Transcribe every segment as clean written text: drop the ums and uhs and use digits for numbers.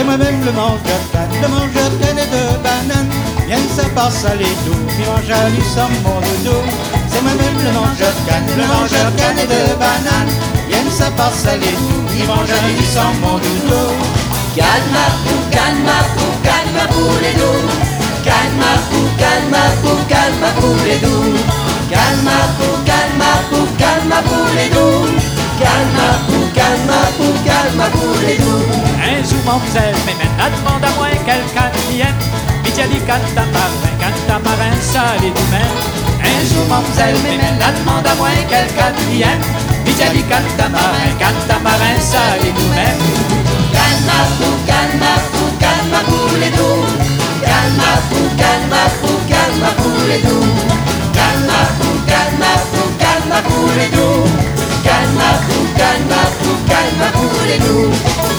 moi-même le mangeur de canne et de banane. Bien que ça passe à l'étau, puis mange à lui sans mon dodo. C'est moi-même le mangeur de canne et de banane. Bien que ça passe à l'étau, puis mange à lui sans mon dodo. Calma pour les doux. Calma pour les doux. Calma pour les doux. Calma pour les doux. Un jour mademoiselle, mais maintenant demande à moi quelqu'un qui aime. Vitiali canta marin, salé du même. Un jour mademoiselle, mais maintenant demande à moi quelqu'un qui aime. Vitiali canta marin, salé du même. Calma pour les doux. Calma pour les doux. Calma pour les doux. Calma pour les doux.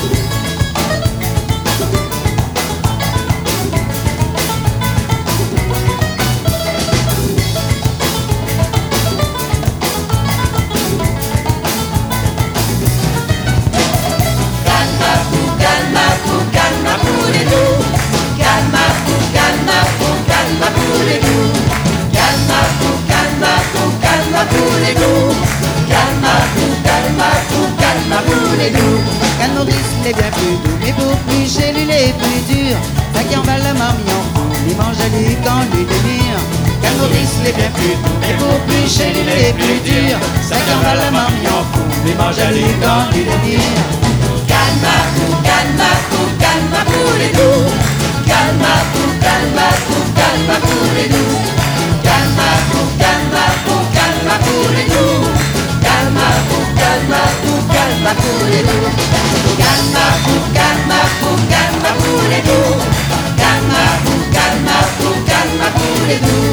Canne Maurice il est bien plus doux, mais pour plus chez lui il est plus dur. Ça qui emballe la marmille en fou, il mange à lui quand lui délire. Canne Maurice il est bien plus doux, mais pour plus chez lui il est plus dur. Ça qui emballe la marmille en fou, il mange à lui quand lui délire. Calma pour les doux. Calma pour les doux. Calma pour les doux. Calma pour les doux. Calma pour les doux. Calma pour les doux.